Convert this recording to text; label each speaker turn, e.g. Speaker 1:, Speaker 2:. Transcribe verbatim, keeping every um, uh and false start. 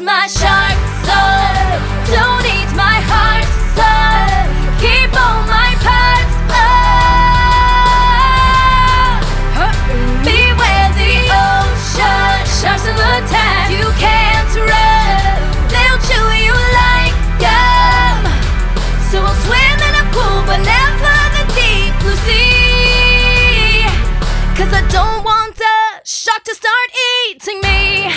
Speaker 1: my shark, so don't eat my heart, so keep all my parts. Oh, beware the ocean, sharks will attack. You can't run, they'll chew you like gum. So we'll swim in a pool, but never the deep blue sea. Cause I don't want a shark to start eating me.